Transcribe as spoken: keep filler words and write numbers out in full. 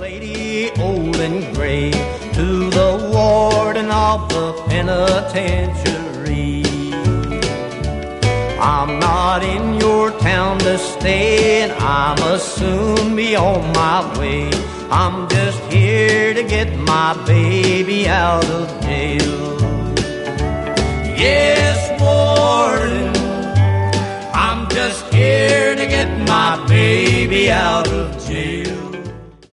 lady old and gray, to the warden of the penitentiary. I'm not in your town to stay, and I must soon be on my way. I'm just here to get my baby out of jail. Yes, warden, I'm just here to get my baby out of jail.